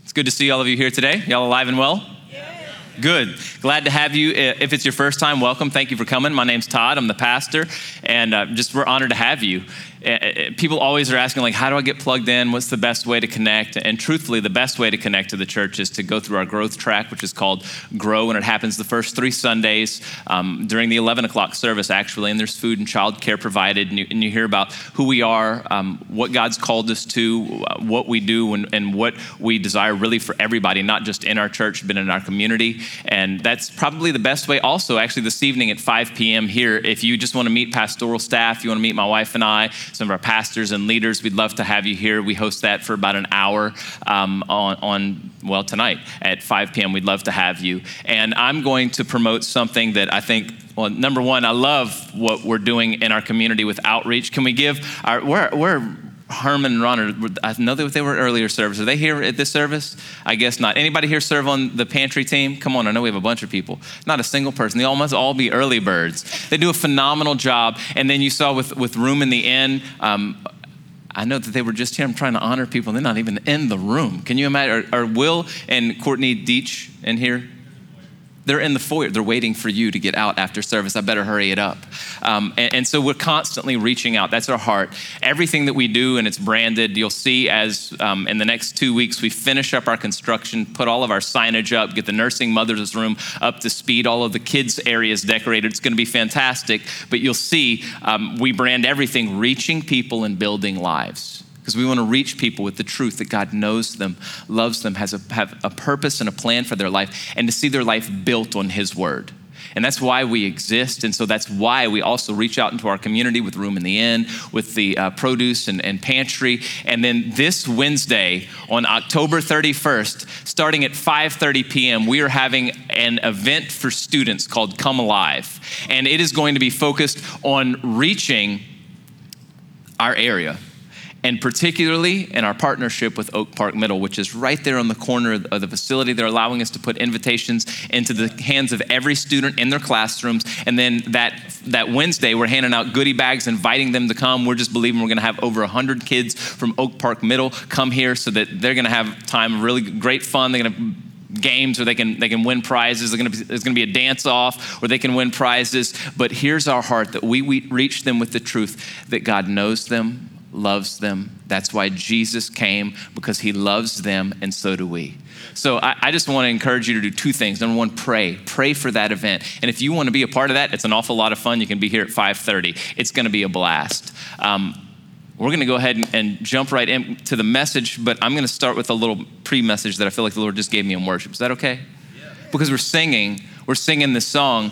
It's good to see all of you here today. Y'all alive and well? Good. Glad to have you. If it's your first time, welcome. Thank you for coming. My name's Todd. I'm the pastor, and we're honored to have you. People always are asking, like, how do I get plugged in? What's the best way to connect? And truthfully, the best way to connect to the church is to go through our growth track, which is called Grow, and it happens the first 3 Sundays during the 11 o'clock service, actually, and there's food and childcare provided, and you hear about who we are, what God's called us to, what we do, and what we desire really for everybody, not just in our church, but in our community. And that's probably the best way. Also, actually, this evening at 5 p.m. here, if you just want to meet pastoral staff, you want to meet my wife and I, some of our pastors and leaders, we'd love to have you here. We host that for about an hour tonight at 5 p.m. We'd love to have you. And I'm going to promote something that I think, well, number one, I love what we're doing in our community with outreach. Can we give where Herman and Ron I know that they were earlier service. Are they here at this service? I guess not. Anybody here serve on the pantry team? Come on, I know we have a bunch of people. Not a single person. They must all be early birds. They do a phenomenal job. And then you saw with Room in the Inn, I know that they were just here. I'm trying to honor people. They're not even in the room. Can you imagine? Are Will and Courtney Deach in here? They're in the foyer. They're waiting for you to get out after service. I better hurry it up. And so we're constantly reaching out. That's our heart. Everything that we do, and it's branded, you'll see as in the next 2 weeks, we finish up our construction, put all of our signage up, get the nursing mother's room up to speed, all of the kids' areas decorated. It's going to be fantastic. But you'll see we brand everything, reaching people and building lives. Because we want to reach people with the truth that God knows them, loves them, have a purpose and a plan for their life, and to see their life built on His word. And that's why we exist. And so that's why we also reach out into our community with Room in the Inn, with the produce and pantry. And then this Wednesday on October 31st, starting at 5:30 p.m., we are having an event for students called Come Alive. And it is going to be focused on reaching our area. And particularly in our partnership with Oak Park Middle, which is right there on the corner of the facility. They're allowing us to put invitations into the hands of every student in their classrooms. And then that Wednesday, we're handing out goodie bags, inviting them to come. We're just believing we're gonna have over 100 kids from Oak Park Middle come here so that they're gonna have time of really great fun. They're gonna games where they can win prizes. There's gonna be a dance off where they can win prizes. But here's our heart, that we reach them with the truth that God knows them, loves them. That's why Jesus came, because He loves them, and so do we. So I just want to encourage you to do 2 things. Number one, pray for that event. And if you want to be a part of that, it's an awful lot of fun. You can be here at 5:30. It's going to be a blast. We're going to go ahead and jump right into the message, but I'm going to start with a little pre-message that I feel like the Lord just gave me in worship. Is that okay? Yeah. Because we're singing this song.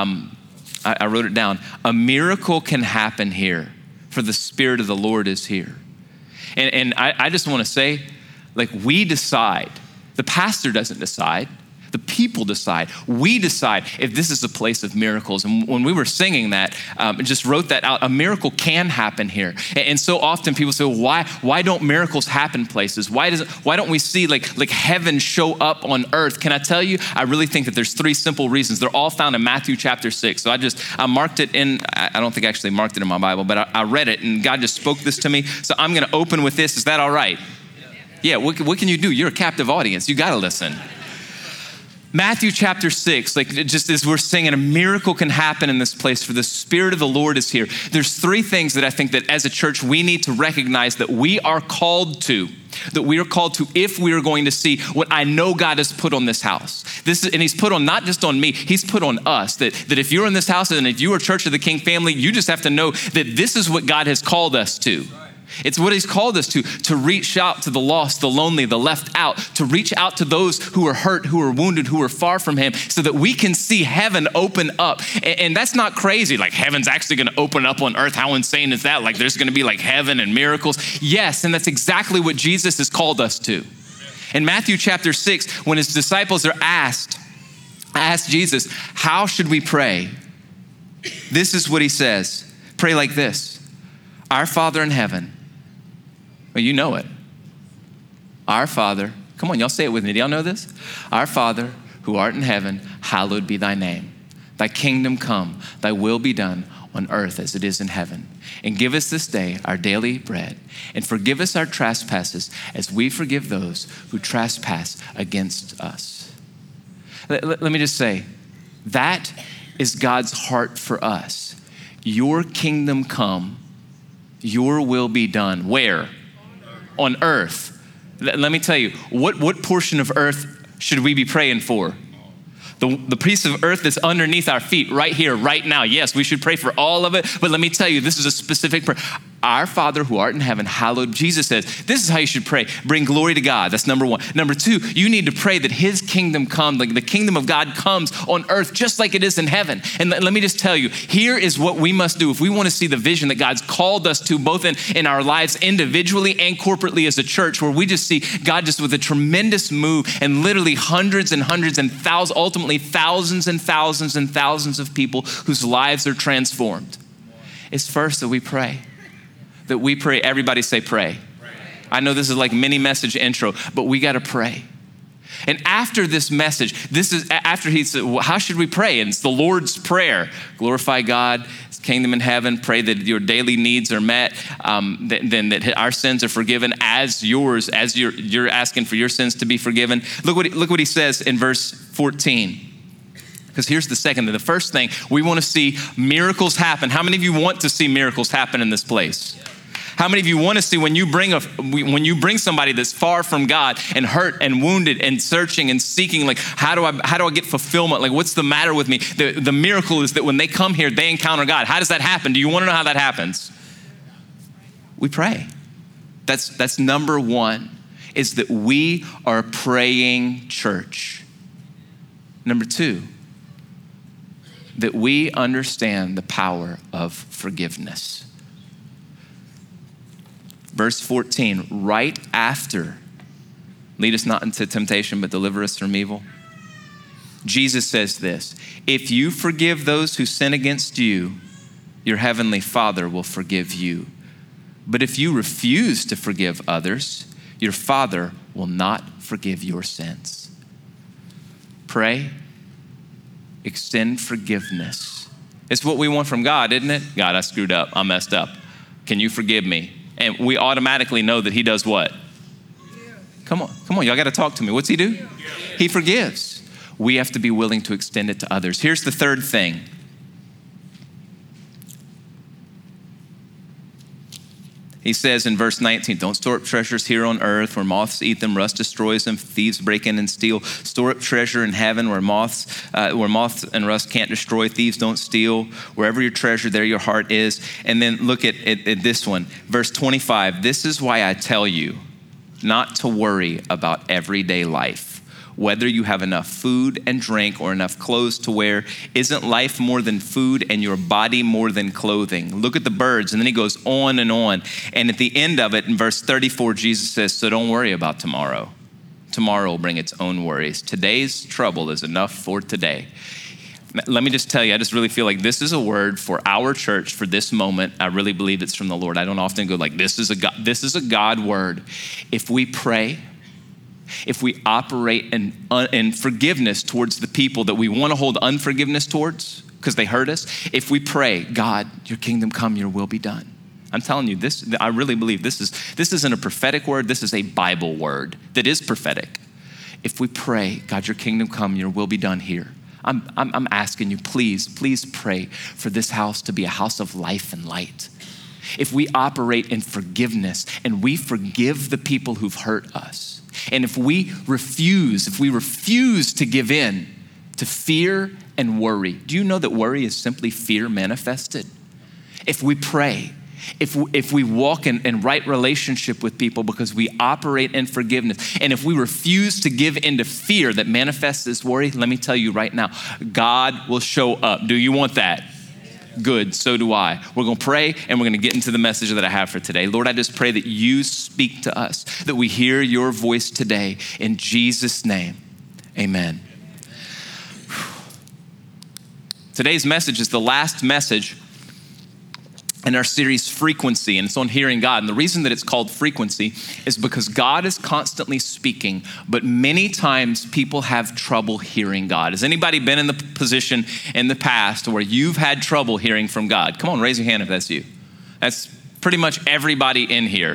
I wrote it down. A miracle can happen here, for the Spirit of the Lord is here. And I just want to say, like, we decide. The pastor doesn't decide. The people decide. We decide if this is a place of miracles. And when we were singing that, just wrote that out, a miracle can happen here. And so often people say, well, why don't miracles happen places? Why don't we see like heaven show up on earth? Can I tell you, I really think that there's 3 simple reasons. They're all found in Matthew chapter 6. So I marked it in, I don't think I actually marked it in my Bible, but I read it and God just spoke this to me. So I'm going to open with this. Is that all right? Yeah, what can you do? You're a captive audience. You got to listen. Matthew chapter 6, like just as we're singing, a miracle can happen in this place, for the Spirit of the Lord is here. There's 3 things that I think that as a church, we need to recognize that we are called to, if we are going to see what I know God has put on this house. And He's put on not just on me, He's put on us. That if you're in this house and if you are Church of the King family, you just have to know that this is what God has called us to. It's what He's called us to reach out to the lost, the lonely, the left out, to reach out to those who are hurt, who are wounded, who are far from Him, so that we can see heaven open up. And that's not crazy, like heaven's actually gonna open up on earth. How insane is that? Like there's gonna be like heaven and miracles. Yes, and that's exactly what Jesus has called us to. In Matthew chapter 6, when His disciples are asked Jesus, how should we pray? This is what He says. Pray like this: Our Father in heaven. Well, you know it. Our Father, come on, y'all say it with me. Do y'all know this? Our Father, who art in heaven, hallowed be thy name. Thy kingdom come, thy will be done on earth as it is in heaven. And give us this day our daily bread. And forgive us our trespasses as we forgive those who trespass against us. Let me just say, that is God's heart for us. Your kingdom come, your will be done. Where? On earth. Let me tell you, what portion of earth should we be praying for? The piece of earth that's underneath our feet right here, right now. Yes, we should pray for all of it, but let me tell you, this is a specific prayer. Our Father who art in heaven, hallowed. Jesus says, this is how you should pray. Bring glory to God. That's number one. Number two, you need to pray that his kingdom come, like the kingdom of God comes on earth just like it is in heaven. And let me just tell you, here is what we must do if we want to see the vision that God's called us to, both in our lives individually and corporately as a church, where we just see God just with a tremendous move and literally hundreds and hundreds and thousands, ultimately thousands and thousands and thousands of people whose lives are transformed. It's first that we pray. That we pray. Everybody say pray. I know this is like mini message intro, but we got to pray. And after this message, this is after he said, well, how should we pray? And it's the Lord's Prayer. Glorify God, his kingdom in heaven, pray that your daily needs are met, then that our sins are forgiven as yours, as you're asking for your sins to be forgiven. Look what he says in verse 14. Because here's the first thing, we want to see miracles happen. How many of you want to see miracles happen in this place? How many of you want to see when you bring somebody that's far from God and hurt and wounded and searching and seeking, like how do I get fulfillment? Like what's the matter with me? The miracle is that when they come here, they encounter God. How does that happen? Do you want to know how that happens? We pray. That's number one, is that we are a praying church. Number two, that we understand the power of forgiveness. Verse 14, right after, lead us not into temptation, but deliver us from evil. Jesus says this, if you forgive those who sin against you, your heavenly Father will forgive you. But if you refuse to forgive others, your Father will not forgive your sins. Pray, extend forgiveness. It's what we want from God, isn't it? God, I screwed up. I messed up. Can you forgive me? And we automatically know that he does what? Come on. Y'all got to talk to me. What's he do? He forgives. We have to be willing to extend it to others. Here's the third thing. He says in verse 19, don't store up treasures here on earth where moths eat them, rust destroys them, thieves break in and steal. Store up treasure in heaven where moths and rust can't destroy, thieves don't steal. Wherever your treasure, there your heart is. And then look at this one, verse 25. This is why I tell you not to worry about everyday life. Whether you have enough food and drink or enough clothes to wear, isn't life more than food and your body more than clothing? Look at the birds. And then he goes on and on. And at the end of it, in verse 34, Jesus says, so don't worry about tomorrow. Tomorrow will bring its own worries. Today's trouble is enough for today. Let me just tell you, I just really feel like this is a word for our church for this moment. I really believe it's from the Lord. I don't often go like, this is a God word. If we pray, if we operate in forgiveness towards the people that we want to hold unforgiveness towards because they hurt us, if we pray, God, your kingdom come, your will be done. I'm telling you this, I really believe this isn't a prophetic word, this is a Bible word that is prophetic. If we pray, God, your kingdom come, your will be done here. I'm asking you, please pray for this house to be a house of life and light. If we operate in forgiveness and we forgive the people who've hurt us, and if we refuse to give in to fear and worry, do you know that worry is simply fear manifested? If we pray, if we walk in right relationship with people because we operate in forgiveness, and if we refuse to give into fear that manifests as worry, let me tell you right now, God will show up. Do you want that? Good, so do I. We're going to pray and we're going to get into the message that I have for today. Lord, I just pray that you speak to us, that we hear your voice today. In Jesus' name, amen. Today's message is the last message in our series Frequency, and it's on hearing God. And the reason that it's called Frequency is because God is constantly speaking, but many times people have trouble hearing God. Has anybody been in the position in the past where you've had trouble hearing from God? Come on, raise your hand if that's you. That's pretty much everybody in here.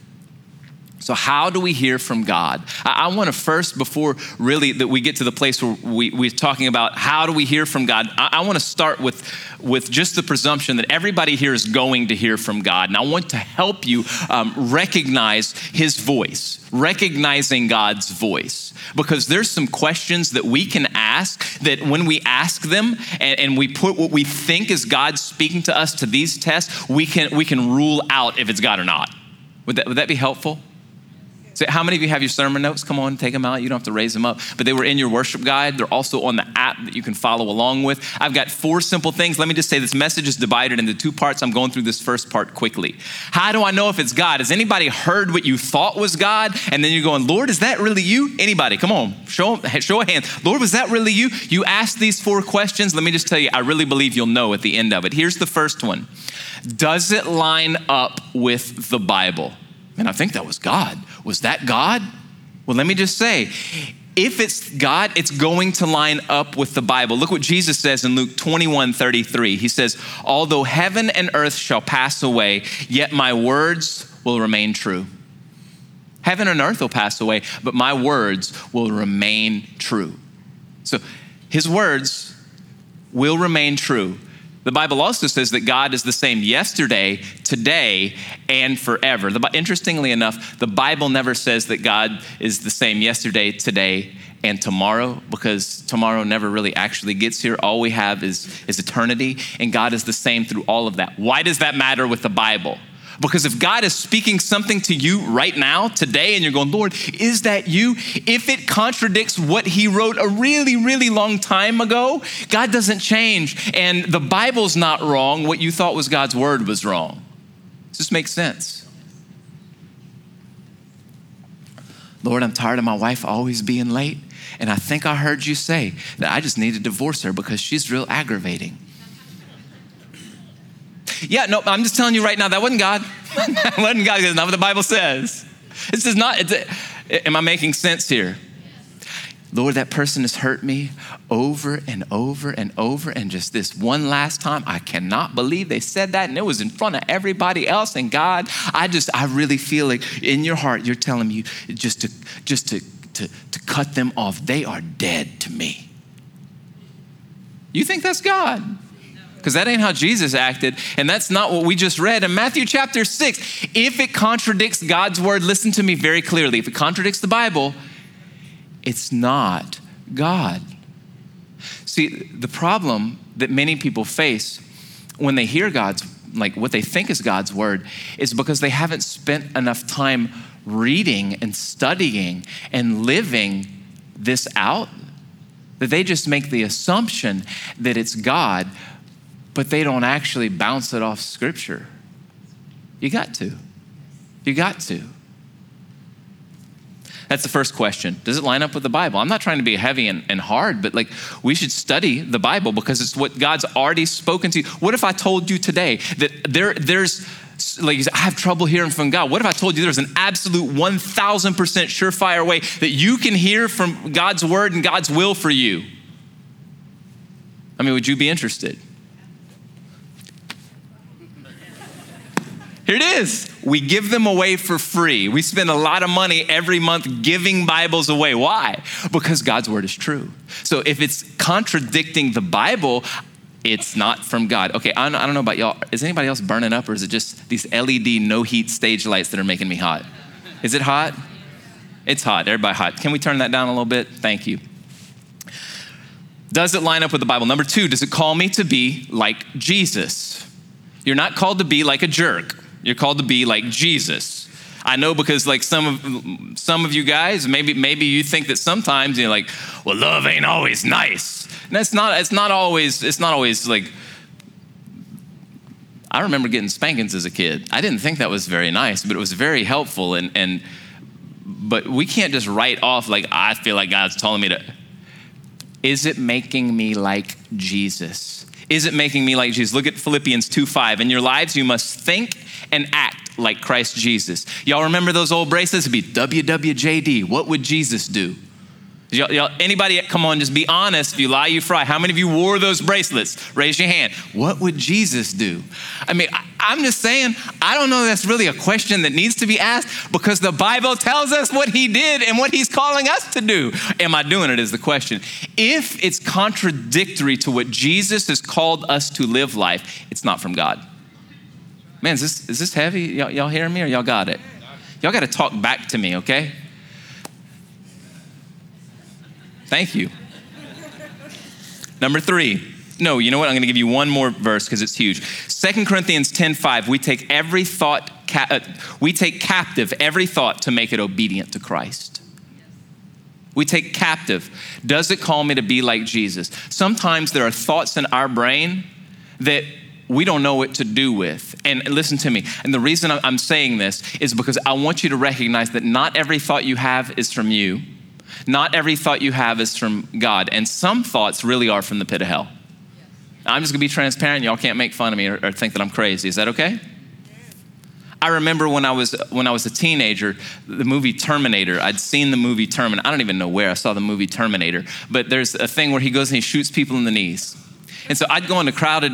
So how do we hear from God? I want to first, before really that we get to the place where we're talking about how do we hear from God, I want to start with just the presumption that everybody here is going to hear from God. And I want to help you recognize his voice, recognizing God's voice. Because there's some questions that we can ask that when we ask them and we put what we think is God speaking to us to these tests, we can rule out if it's God or not. Would that be helpful? So how many of you have your sermon notes? Come on, take them out. You don't have to raise them up. But they were in your worship guide. They're also on the app that you can follow along with. I've got 4 simple things. Let me just say this message is divided into 2 parts. I'm going through this first part quickly. How do I know if it's God? Has anybody heard what you thought was God? And then you're going, Lord, is that really you? Anybody? Come on, show a hand. Lord, was that really you? You asked these 4 questions. Let me just tell you, I really believe you'll know at the end of it. Here's the first one. Does it line up with the Bible? And I think that was God. Was that God? Well, let me just say, if it's God, it's going to line up with the Bible. Look what Jesus says in Luke 21:33. He says, although heaven and earth shall pass away, yet my words will remain true. Heaven and earth will pass away, but my words will remain true. So his words will remain true. The Bible also says that God is the same yesterday, today, and forever. Interestingly enough, the Bible never says that God is the same yesterday, today, and tomorrow, because tomorrow never really actually gets here. All we have is eternity, and God is the same through all of that. Why does that matter with the Bible? Because if God is speaking something to you right now, today, and you're going, Lord, is that you? If it contradicts what he wrote a really, really long time ago, God doesn't change. And the Bible's not wrong. What you thought was God's word was wrong. Does this make sense? Lord, I'm tired of my wife always being late. And I think I heard you say that I just need to divorce her because she's real aggravating. Yeah, no, I'm just telling you right now, that wasn't God. That wasn't God. That's not what the Bible says. This is not, am I making sense here? Lord, that person has hurt me over and over and over. And just this one last time, I cannot believe they said that. And it was in front of everybody else. And God, I really feel like in your heart, you're telling me just to cut them off. They are dead to me. You think that's God? Because that ain't how Jesus acted. And that's not what we just read in Matthew chapter 6. If it contradicts God's word, listen to me very clearly. If it contradicts the Bible, it's not God. See, the problem that many people face when they hear what they think is God's word is because they haven't spent enough time reading and studying and living this out, that they just make the assumption that it's God, but they don't actually bounce it off Scripture. You got to. That's the first question. Does it line up with the Bible? I'm not trying to be heavy and hard, but we should study the Bible because it's what God's already spoken to you. What if I told you today that there's you said, I have trouble hearing from God. What if I told you there's an absolute 1,000% surefire way that you can hear from God's word and God's will for you? I mean, would you be interested? Here it is. We give them away for free. We spend a lot of money every month giving Bibles away. Why? Because God's word is true. So if it's contradicting the Bible, it's not from God. Okay, I don't know about y'all. Is anybody else burning up, or is it just these LED no heat stage lights that are making me hot? Is it hot? It's hot. Everybody hot. Can we turn that down a little bit? Thank you. Does it line up with the Bible? Number 2, does it call me to be like Jesus? You're not called to be like a jerk. You're called to be like Jesus. I know because some of you guys, maybe you think that sometimes you're like, well, love ain't always nice. And it's not always like, I remember getting spankings as a kid. I didn't think that was very nice, but it was very helpful. But we can't just write off I feel like God's telling me to. Is it making me like Jesus? Is it making me like Jesus? Look at Philippians 2:5. In your lives, you must think and act like Christ Jesus. Y'all remember those old bracelets? It'd be WWJD. What would Jesus do? Y'all, anybody, come on, just be honest. If you lie, you fry. How many of you wore those bracelets? Raise your hand. What would Jesus do? I mean, I'm just saying, I don't know that's really a question that needs to be asked, because the Bible tells us what he did and what he's calling us to do. Am I doing it is the question. If it's contradictory to what Jesus has called us to live life, it's not from God. Man, is this heavy? Y'all hearing me, or y'all got it? Y'all got to talk back to me, okay? Thank you. Number 3. No, you know what? I'm going to give you one more verse because it's huge. 2 Corinthians 10:5. We take captive every thought to make it obedient to Christ. We take captive. Does it call me to be like Jesus? Sometimes there are thoughts in our brain that we don't know what to do with. And listen to me. And the reason I'm saying this is because I want you to recognize that not every thought you have is from you. Not every thought you have is from God. And some thoughts really are from the pit of hell. I'm just gonna be transparent. Y'all can't make fun of me or think that I'm crazy. Is that okay? I remember when I was a teenager, the movie Terminator. I'd seen the movie Terminator. I don't even know where I saw the movie Terminator, but there's a thing where he goes and he shoots people in the knees. And so I'd go into crowded,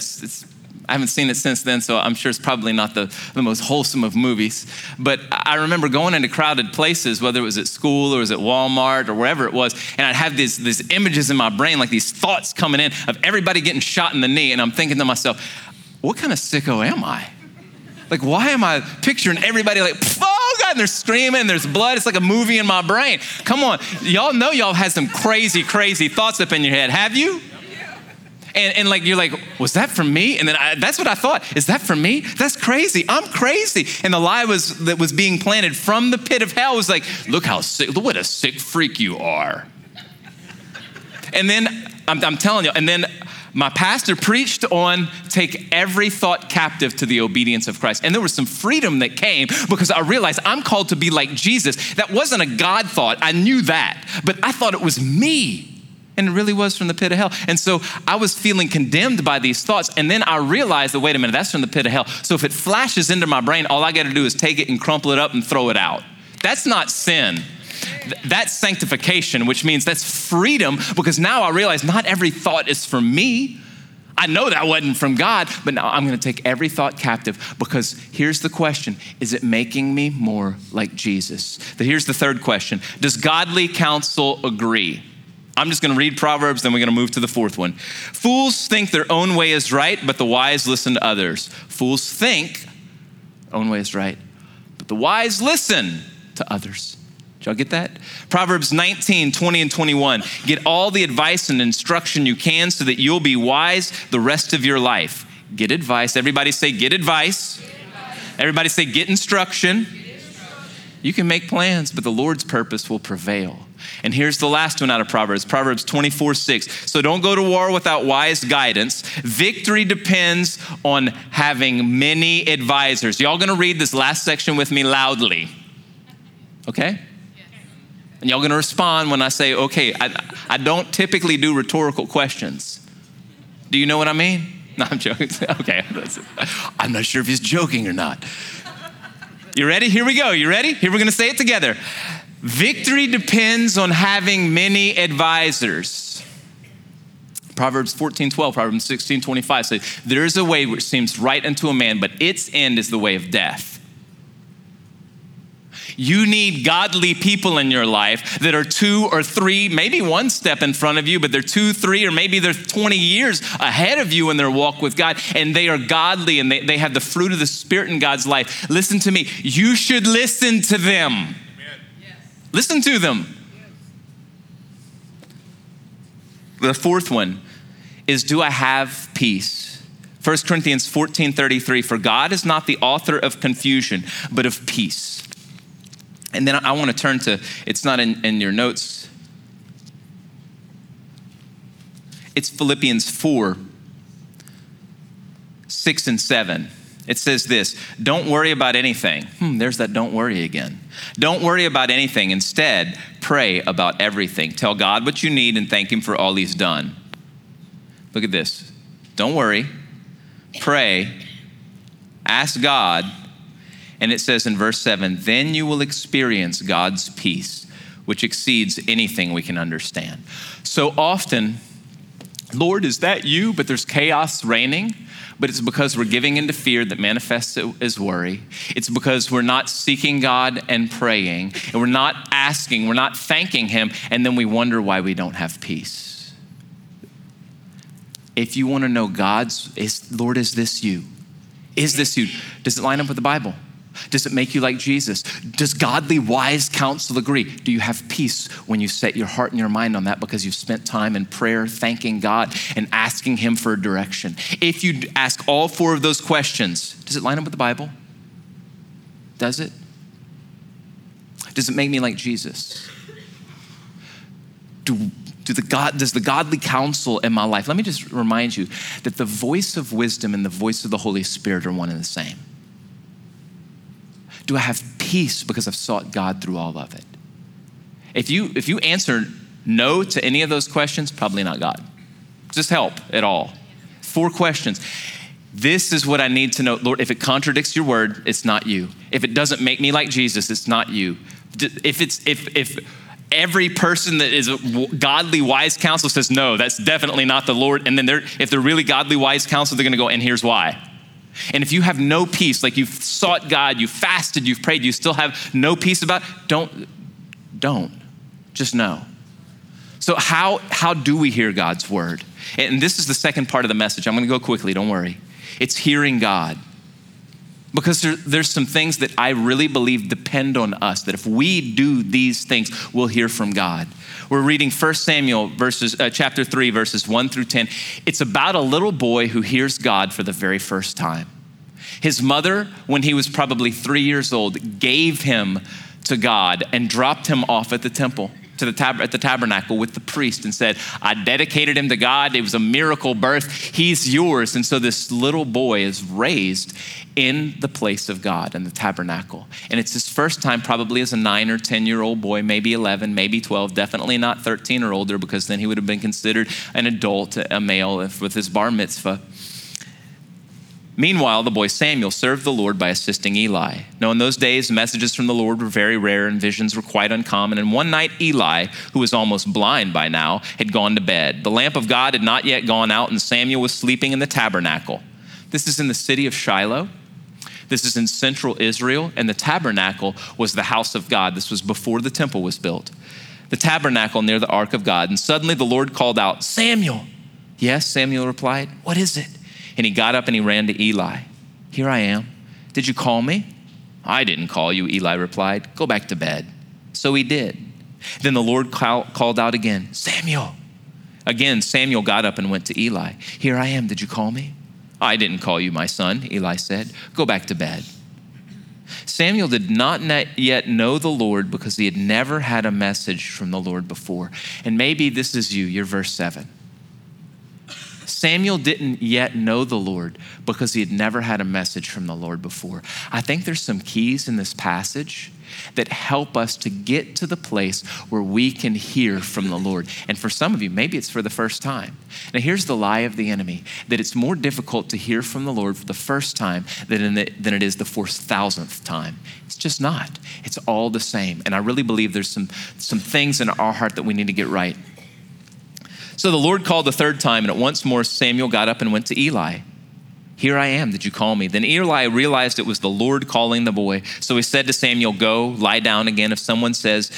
I haven't seen it since then, so I'm sure it's probably not the most wholesome of movies. But I remember going into crowded places, whether it was at school or it was at Walmart or wherever it was, and I'd have these images in my brain, like these thoughts coming in of everybody getting shot in the knee, and I'm thinking to myself, what kind of sicko am I? Like, why am I picturing everybody like, oh God, and they're screaming, there's blood. It's like a movie in my brain. Come on, y'all know y'all had some crazy, crazy thoughts up in your head, have you? And like, you're like, was that from me? And then that's what I thought. Is that from me? That's crazy. I'm crazy. And the lie that was being planted from the pit of hell was like, look how sick, what a sick freak you are. And then, I'm telling you, and then my pastor preached on take every thought captive to the obedience of Christ. And there was some freedom that came because I realized I'm called to be like Jesus. That wasn't a God thought. I knew that, but I thought it was me. And it really was from the pit of hell. And so I was feeling condemned by these thoughts. And then I realized that, wait a minute, that's from the pit of hell. So if it flashes into my brain, all I got to do is take it and crumple it up and throw it out. That's not sin. That's sanctification, which means that's freedom, because now I realize not every thought is from me. I know that wasn't from God, but now I'm going to take every thought captive, because here's the question. Is it making me more like Jesus? Here's the third question. Does godly counsel agree? I'm just going to read Proverbs, then we're going to move to the fourth one. Fools think their own way is right, but the wise listen to others. Fools think their own way is right, but the wise listen to others. Did y'all get that? Proverbs 19:20 and 21. Get all the advice and instruction you can so that you'll be wise the rest of your life. Get advice. Everybody say, get advice. Get advice. Everybody say, get instruction. Get instruction. You can make plans, but the Lord's purpose will prevail. And here's the last one out of Proverbs, Proverbs 24:6. So don't go to war without wise guidance. Victory depends on having many advisors. Y'all gonna read this last section with me loudly, okay? And y'all gonna respond when I say, okay. I don't typically do rhetorical questions. Do you know what I mean? No, I'm joking. Okay, I'm not sure if he's joking or not. You ready? Here we go. You ready? Here, we're gonna say it together. Victory depends on having many advisors. Proverbs 14:12, Proverbs 16:25 says, there is a way which seems right unto a man, but its end is the way of death. You need godly people in your life that are 2 or 3, maybe one step in front of you, but they're 2, 3, or maybe they're 20 years ahead of you in their walk with God, and they are godly and they have the fruit of the Spirit in God's life. Listen to me. You should listen to them. Listen to them. The fourth one is, do I have peace? 1 Corinthians 14:33, for God is not the author of confusion, but of peace. And then I want to turn to, it's not in your notes. It's Philippians 4:6 and 7. It says this, don't worry about anything. There's that don't worry again. Don't worry about anything. Instead, pray about everything. Tell God what you need and thank him for all he's done. Look at this. Don't worry. Pray. Ask God. And it says in verse 7, then you will experience God's peace, which exceeds anything we can understand. So often, Lord, is that you? But there's chaos reigning. But it's because we're giving into fear that manifests as worry. It's because we're not seeking God and praying, and we're not asking, we're not thanking him, and then we wonder why we don't have peace. If you want to know Lord, is this you? Is this you? Does it line up with the Bible? Does it make you like Jesus? Does godly, wise counsel agree? Do you have peace when you set your heart and your mind on that because you've spent time in prayer, thanking God and asking him for direction? If you ask all four of those questions, does it line up with the Bible? Does it? Does it make me like Jesus? Does the godly counsel in my life? Let me just remind you that the voice of wisdom and the voice of the Holy Spirit are one and the same. Do I have peace because I've sought God through all of it? If you answer no to any of those questions, probably not God. Just help at all. 4 questions. This is what I need to know. Lord, if it contradicts your word, it's not you. If it doesn't make me like Jesus, it's not you. If every person that is a godly, wise counsel says no, that's definitely not the Lord. And then if they're really godly, wise counsel, they're gonna go, and here's why. And if you have no peace, like you've sought God, you've fasted, you've prayed, you still have no peace about it, don't. Just know. So how do we hear God's word? And this is the second part of the message. I'm gonna go quickly, don't worry. It's hearing God. Because there's some things that I really believe depend on us, that if we do these things, we'll hear from God. We're reading 1 Samuel chapter 3, verses 1 through 10. It's about a little boy who hears God for the very first time. His mother, when he was probably 3 years old, gave him to God and dropped him off at the temple, at the tabernacle with the priest, and said, I dedicated him to God. It was a miracle birth. He's yours. And so this little boy is raised in the place of God in the tabernacle. And it's his first time probably as a 9 or 10-year-old boy, maybe 11, maybe 12, definitely not 13 or older, because then he would have been considered an adult, a male with his bar mitzvah. Meanwhile, the boy Samuel served the Lord by assisting Eli. Now, in those days, messages from the Lord were very rare and visions were quite uncommon. And one night, Eli, who was almost blind by now, had gone to bed. The lamp of God had not yet gone out, and Samuel was sleeping in the tabernacle. This is in the city of Shiloh. This is in central Israel, and the tabernacle was the house of God. This was before the temple was built. The tabernacle near the ark of God. And suddenly the Lord called out, Samuel. Yes, Samuel replied, what is it? And he got up and he ran to Eli. Here I am. Did you call me? I didn't call you, Eli replied. Go back to bed. So he did. Then the Lord called out again, Samuel. Again, Samuel got up and went to Eli. Here I am. Did you call me? I didn't call you, my son, Eli said. Go back to bed. Samuel did not yet know the Lord because he had never had a message from the Lord before. And maybe this is you, you're verse 7. Samuel didn't yet know the Lord because he had never had a message from the Lord before. I think there's some keys in this passage that help us to get to the place where we can hear from the Lord. And for some of you, maybe it's for the first time. Now here's the lie of the enemy, that it's more difficult to hear from the Lord for the first time than it is the 4,000th time. It's just not. It's all the same. And I really believe there's some things in our heart that we need to get right. So the Lord called the third time, and at once more Samuel got up and went to Eli. Here I am, did you call me? Then Eli realized it was the Lord calling the boy. So he said to Samuel, go, lie down again. If someone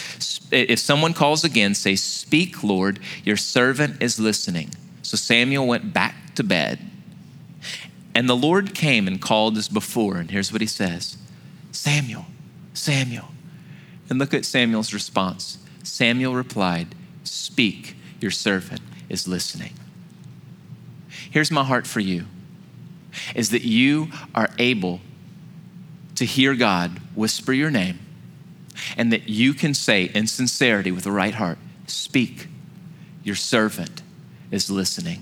calls again, say, speak, Lord, your servant is listening. So Samuel went back to bed. And the Lord came and called as before. And here's what he says, Samuel, Samuel. And look at Samuel's response. Samuel replied, speak, your servant is listening. Here's my heart for you, is that you are able to hear God whisper your name, and that you can say in sincerity with the right heart, speak, your servant is listening.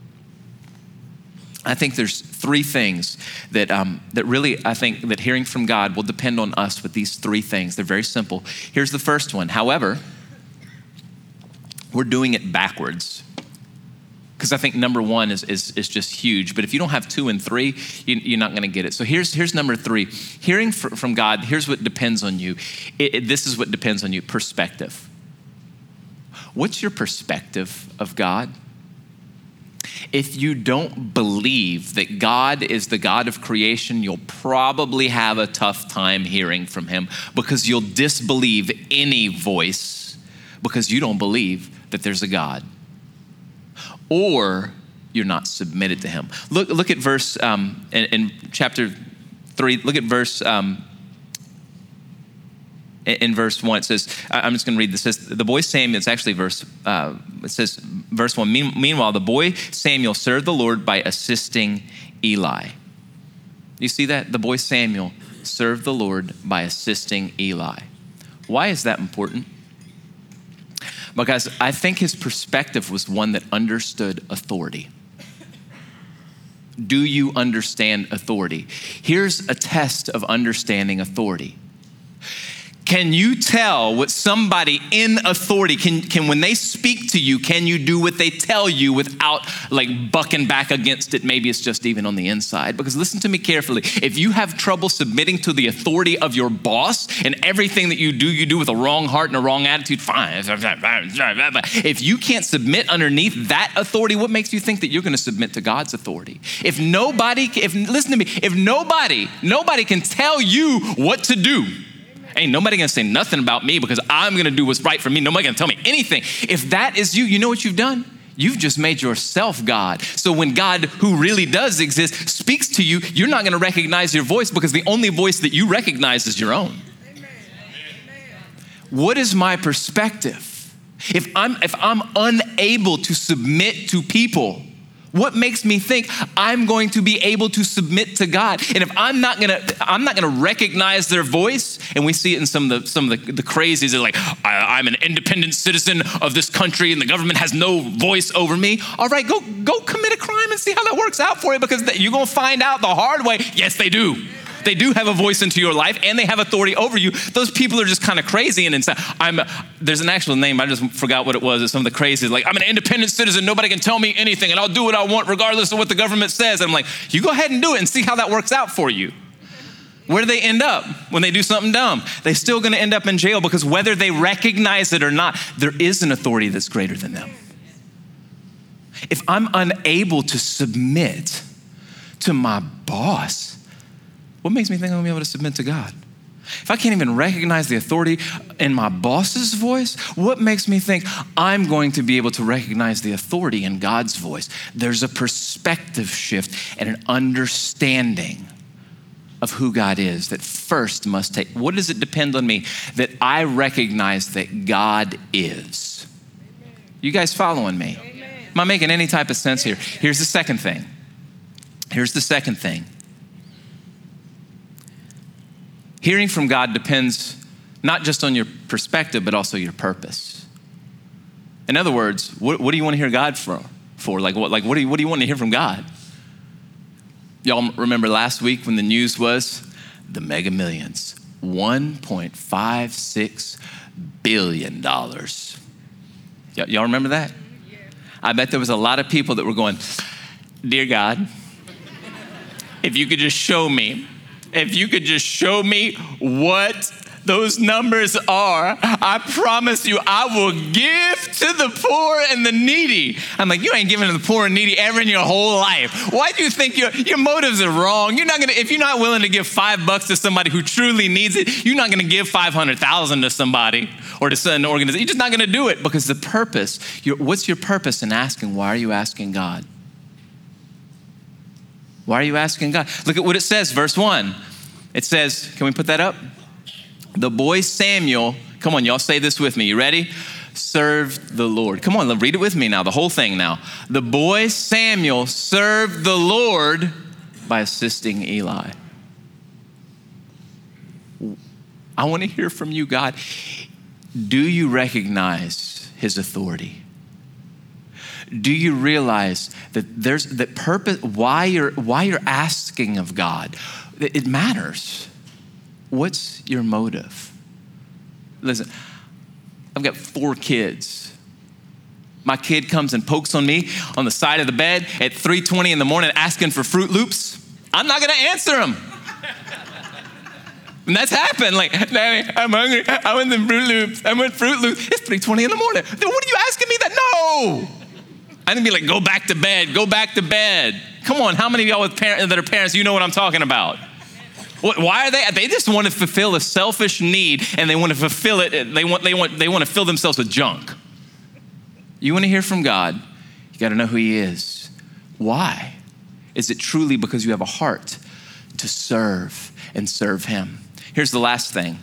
I think there's 3 things that really, I think that hearing from God will depend on us with these 3 things. They're very simple. Here's the first one. However, we're doing it backwards. Because I think number one is just huge. But if you don't have 2 and 3, you're not going to get it. So here's number 3. Hearing from God, here's what depends on you. This is what depends on you, perspective. What's your perspective of God? If you don't believe that God is the God of creation, you'll probably have a tough time hearing from him, because you'll disbelieve any voice because you don't believe that there's a God. Or you're not submitted to him. Look at verse, in chapter 3, look at verse, in verse 1, it says, I'm just going to read this. It says, the boy Samuel, it's actually it says, verse 1, meanwhile, the boy Samuel served the Lord by assisting Eli. You see that? The boy Samuel served the Lord by assisting Eli. Why is that important? Because I think his perspective was one that understood authority. Do you understand authority? Here's a test of understanding authority. Can you tell what somebody in authority can when they speak to you, can you do what they tell you without like bucking back against it? Maybe it's just even on the inside. Because listen to me carefully. If you have trouble submitting to the authority of your boss, and everything that you do with a wrong heart and a wrong attitude, fine. If you can't submit underneath that authority, what makes you think that you're going to submit to God's authority? Listen to me, if nobody can tell you what to do, ain't nobody gonna say nothing about me because I'm gonna do what's right for me. Nobody gonna tell me anything. If that is you, you know what you've done? You've just made yourself God. So when God, who really does exist, speaks to you, you're not gonna recognize your voice, because the only voice that you recognize is your own. Amen. What is my perspective? If I'm unable to submit to people, what makes me think I'm going to be able to submit to God? And if I'm not gonna recognize their voice, and we see it in some of the crazies, they're like, I'm an independent citizen of this country and the government has no voice over me. All right, go commit a crime and see how that works out for you, because you're gonna find out the hard way. Yes, they do. They do have a voice into your life, and they have authority over you. Those people are just kind of crazy. And inside, there's an actual name, I just forgot what it was. It's some of the crazies, like, I'm an independent citizen. Nobody can tell me anything, and I'll do what I want regardless of what the government says. And I'm like, you go ahead and do it and see how that works out for you. Where do they end up when they do something dumb? They're still going to end up in jail, because whether they recognize it or not, there is an authority that's greater than them. If I'm unable to submit to my boss, what makes me think I'm gonna be able to submit to God? If I can't even recognize the authority in my boss's voice, what makes me think I'm going to be able to recognize the authority in God's voice? There's a perspective shift and an understanding of who God is that first must take. What does it depend on me? That I recognize that God is. You guys following me? Am I making any type of sense here? Here's the second thing. Hearing from God depends not just on your perspective, but also your purpose. In other words, what do you want to hear God for? What do you want to hear from God? Y'all remember last week when the news was the Mega Millions, $1.56 billion. Y'all remember that? I bet there was a lot of people that were going, dear God, if you could just show me what those numbers are, I promise you, I will give to the poor and the needy. I'm like, you ain't giving to the poor and needy ever in your whole life. Why do you think your motives are wrong? If you're not willing to give $5 to somebody who truly needs it, you're not gonna give $500,000 to somebody or to an organization. You're just not gonna do it, because the purpose, what's your purpose in asking? Why are you asking God? Why are you asking God? Look at what it says, verse 1. It says, can we put that up? The boy Samuel, come on, y'all say this with me. You ready? Served the Lord. Come on, read it with me now, the whole thing now. The boy Samuel served the Lord by assisting Eli. I want to hear from you, God. Do you recognize his authority? Do you realize that there's the purpose, why you're asking of God? It matters. What's your motive? Listen, I've got 4 kids. my kid comes and pokes on me on the side of the bed at 3:20 in the morning asking for Fruit Loops, I'm not gonna answer him. And that's happened. Like, Daddy, I'm hungry. I want them Fruit Loops. I want Fruit Loops. It's 3:20 in the morning. Then what are you asking me that? No. I didn't be like, go back to bed. Go back to bed. Come on, how many of y'all with that are parents, you know what I'm talking about? Why are they? They just want to fulfill a selfish need, and they want to fulfill it. They want to fill themselves with junk. You want to hear from God, you got to know who he is. Why? Is it truly because you have a heart to serve and serve him? Here's the last thing.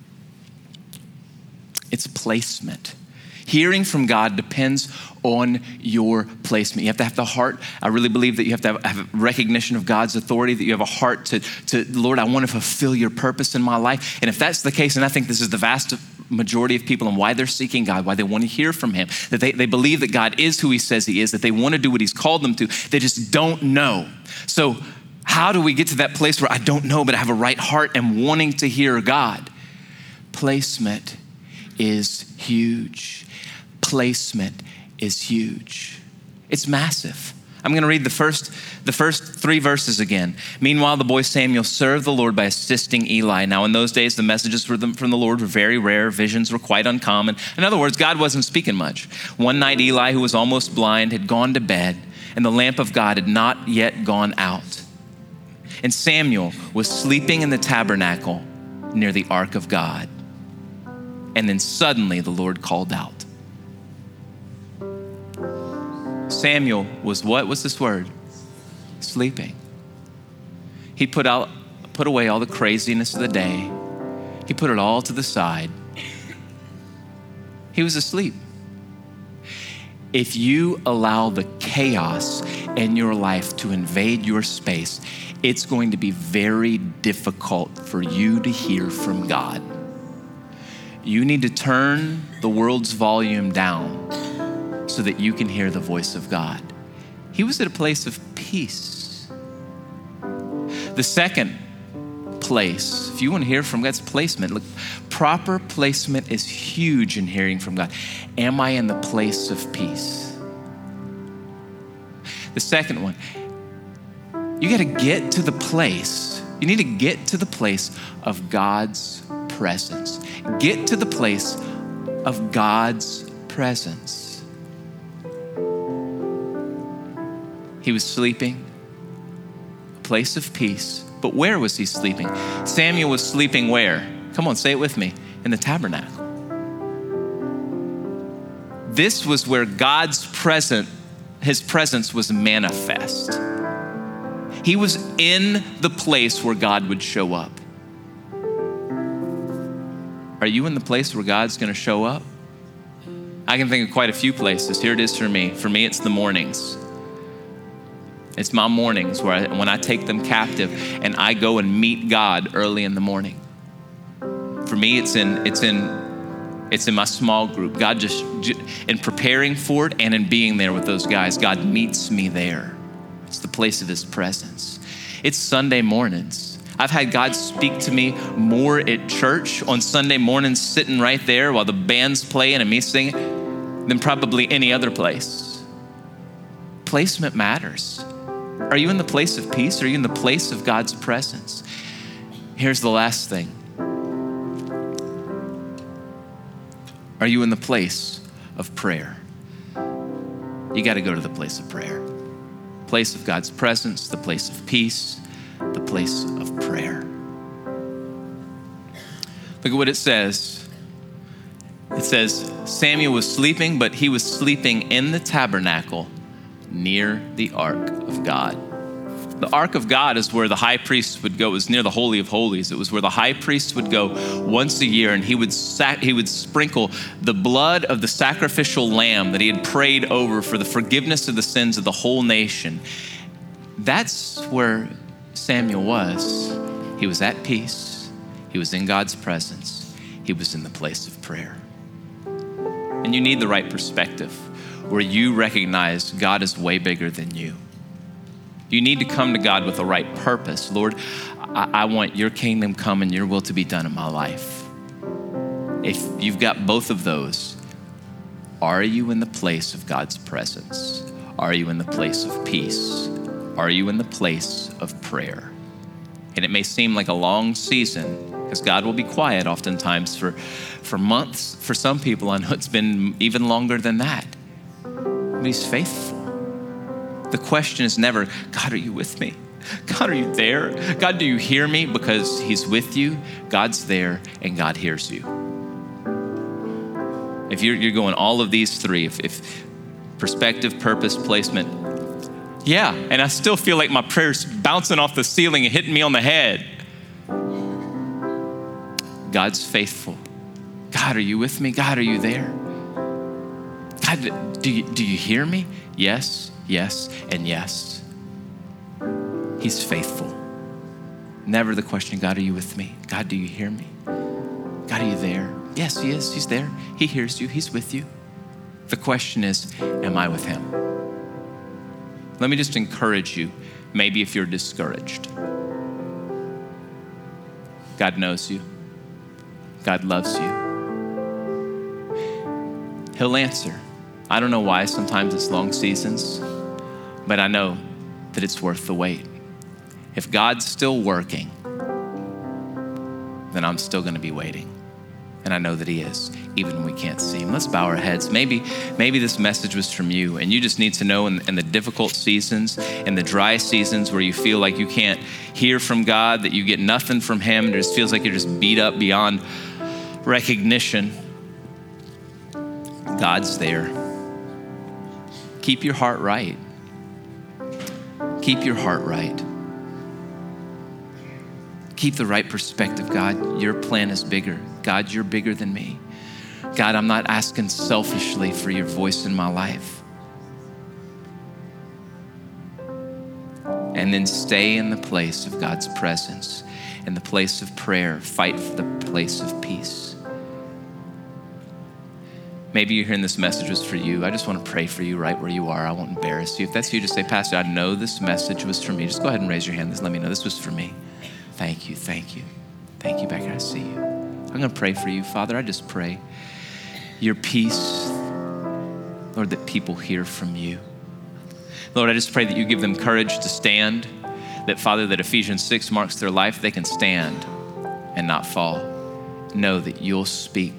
It's placement. Hearing from God depends on your placement. You have to have the heart. I really believe that you have to have recognition of God's authority, that you have a heart to Lord, I want to fulfill your purpose in my life. And if that's the case, and I think this is the vast majority of people and why they're seeking God, why they want to hear from him, that they believe that God is who he says he is, that they want to do what he's called them to. They just don't know. So how do we get to that place where I don't know, but I have a right heart and wanting to hear God? Placement is huge. Placement is huge. It's massive. I'm going to read the first 3 verses again. Meanwhile, the boy Samuel served the Lord by assisting Eli. Now, in those days, the messages from the Lord were very rare. Visions were quite uncommon. In other words, God wasn't speaking much. One night, Eli, who was almost blind, had gone to bed, and the lamp of God had not yet gone out. And Samuel was sleeping in the tabernacle near the ark of God. And then suddenly the Lord called out. Samuel was what? What's this word? Sleeping. He put away all the craziness of the day. He put it all to the side. He was asleep. If you allow the chaos in your life to invade your space, it's going to be very difficult for you to hear from God. You need to turn the world's volume down so that you can hear the voice of God. He was at a place of peace. The second place, if you want to hear from God's placement, look, proper placement is huge in hearing from God. Am I in the place of peace? The second one, you got to get to the place. You need to get to the place of God's presence. Get to the place of God's presence. He was sleeping, a place of peace. But where was he sleeping? Samuel was sleeping where? Come on, say it with me. In the tabernacle. This was where his presence was manifest. He was in the place where God would show up. Are you in the place where God's going to show up? I can think of quite a few places. Here it is for me. For me, it's the mornings. It's my mornings when I take them captive and I go and meet God early in the morning. For me, it's in my small group. God just in preparing for it and in being there with those guys, God meets me there. It's the place of his presence. It's Sunday mornings. I've had God speak to me more at church on Sunday mornings, sitting right there while the band's playing and me singing, than probably any other place. Placement matters. Are you in the place of peace? Are you in the place of God's presence? Here's the last thing. Are you in the place of prayer? You got to go to the place of prayer. Place of God's presence, the place of peace, the place of prayer. Look at what it says. It says, Samuel was sleeping, but he was sleeping in the tabernacle near the ark of God. The ark of God is where the high priest would go. It was near the Holy of Holies. It was where the high priest would go once a year, and he would sprinkle the blood of the sacrificial lamb that he had prayed over for the forgiveness of the sins of the whole nation. That's where Samuel was. He was at peace. He was in God's presence. He was in the place of prayer. And you need the right perspective where you recognize God is way bigger than you. You need to come to God with the right purpose. Lord, I want your kingdom come and your will to be done in my life. If you've got both of those, Are you in the place of God's presence? Are you in the place of peace? Are you in the place of prayer? And it may seem like a long season, because God will be quiet oftentimes for months. For some people, I know it's been even longer than that. But he's faithful. The question is never, God, are you with me? God, are you there? God, do you hear me? Because he's with you, God's there, and God hears you. If you're going all of these three, if perspective, purpose, placement, yeah, and I still feel like my prayer's bouncing off the ceiling and hitting me on the head. God's faithful. God, are you with me? God, are you there? God, do you hear me? Yes, yes, and yes. He's faithful. Never the question, God, are you with me? God, do you hear me? God, are you there? Yes, he is. He's there. He hears you. He's with you. The question is, am I with him? Let me just encourage you, maybe if you're discouraged. God knows you. God loves you. He'll answer. I don't know why sometimes it's long seasons, but I know that it's worth the wait. If God's still working, then I'm still going to be waiting. And I know that he is, even when we can't see him. Let's bow our heads. Maybe this message was from you, and you just need to know in the difficult seasons, in the dry seasons where you feel like you can't hear from God, that you get nothing from him, it just feels like you're just beat up beyond recognition. God's there. Keep your heart right. Keep your heart right. Keep the right perspective. God, your plan is bigger. God, you're bigger than me. God, I'm not asking selfishly for your voice in my life. And then stay in the place of God's presence, in the place of prayer. Fight for the place of peace. Maybe you're hearing this message was for you. I just want to pray for you right where you are. I won't embarrass you. If that's you, just say, Pastor, I know this message was for me. Just go ahead and raise your hand. Just let me know this was for me. Thank you, thank you. Thank you, back here, I see you. I'm gonna pray for you. Father, I just pray your peace, Lord, that people hear from you. Lord, I just pray that you give them courage to stand, that Father, that Ephesians 6 marks their life, they can stand and not fall. Know that you'll speak.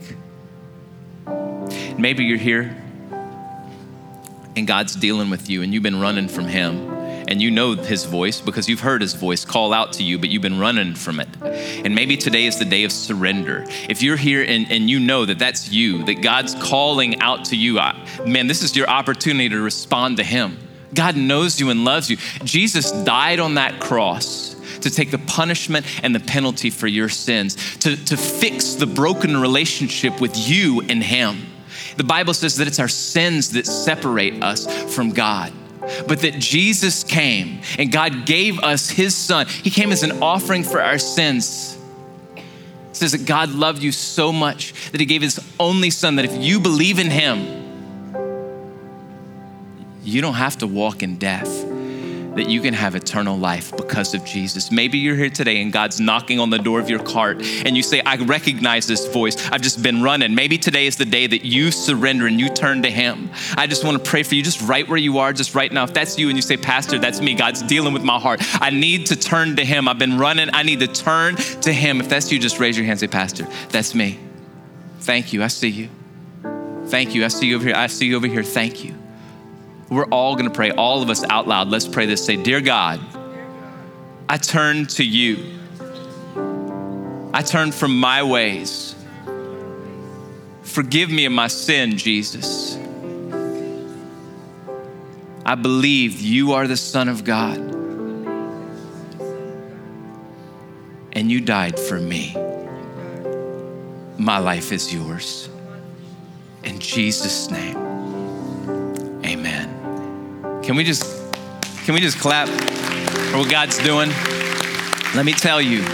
Maybe you're here and God's dealing with you and you've been running from him. And you know his voice because you've heard his voice call out to you, but you've been running from it. And maybe today is the day of surrender. If you're here and you know that that's you, that God's calling out to you, man, this is your opportunity to respond to him. God knows you and loves you. Jesus died on that cross to take the punishment and the penalty for your sins, to fix the broken relationship with you and him. The Bible says that it's our sins that separate us from God. But that Jesus came and God gave us his son. He came as an offering for our sins. It says that God loved you so much that he gave his only son, that if you believe in him, you don't have to walk in death, that you can have eternal life because of Jesus. Maybe you're here today and God's knocking on the door of your heart and you say, I recognize this voice. I've just been running. Maybe today is the day that you surrender and you turn to him. I just want to pray for you just right where you are, just right now. If that's you and you say, Pastor, that's me. God's dealing with my heart. I need to turn to him. I've been running. I need to turn to him. If that's you, just raise your hand and say, Pastor, that's me. Thank you. I see you. Thank you. I see you over here. I see you over here. Thank you. We're all going to pray, all of us out loud. Let's pray this. Say, Dear God, I turn to you. I turn from my ways. Forgive me of my sin, Jesus. I believe you are the Son of God and you died for me. My life is yours. In Jesus' name, amen. Can we just clap for what God's doing? Let me tell you,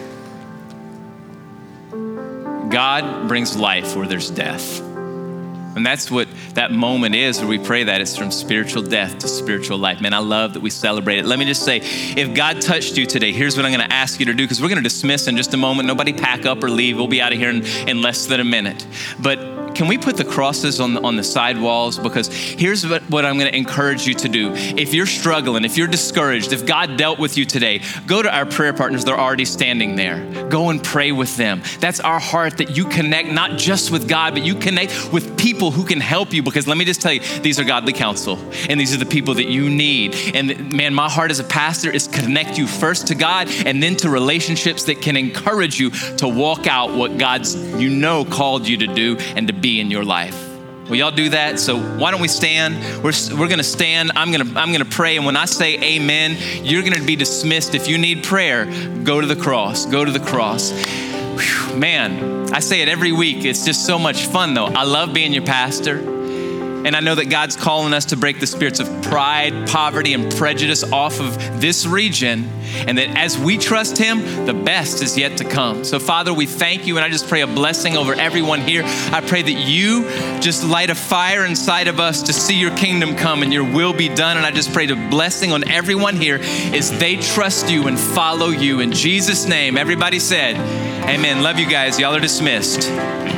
God brings life where there's death. And that's what that moment is where we pray that. It's from spiritual death to spiritual life. Man, I love that we celebrate it. Let me just say, if God touched you today, here's what I'm going to ask you to do, because we're going to dismiss in just a moment. Nobody pack up or leave. We'll be out of here in less than a minute. But can we put the crosses on the side walls? Because here's what I'm going to encourage you to do. If you're struggling, if you're discouraged, if God dealt with you today, go to our prayer partners. They're already standing there. Go and pray with them. That's our heart, that you connect not just with God, but you connect with people who can help you. Because let me just tell you, these are godly counsel, and these are the people that you need. And man, my heart as a pastor is connect you first to God and then to relationships that can encourage you to walk out what God's, called you to do and to be in your life. Will y'all do that? So why don't we stand? We're going to stand. I'm going to pray. And when I say amen, you're going to be dismissed. If you need prayer, go to the cross. Go to the cross. Whew, man, I say it every week. It's just so much fun, though. I love being your pastor. And I know that God's calling us to break the spirits of pride, poverty, and prejudice off of this region. And that as we trust him, the best is yet to come. So Father, we thank you. And I just pray a blessing over everyone here. I pray that you just light a fire inside of us to see your kingdom come and your will be done. And I just pray the blessing on everyone here as they trust you and follow you. In Jesus' name, everybody said, amen. Love you guys. Y'all are dismissed.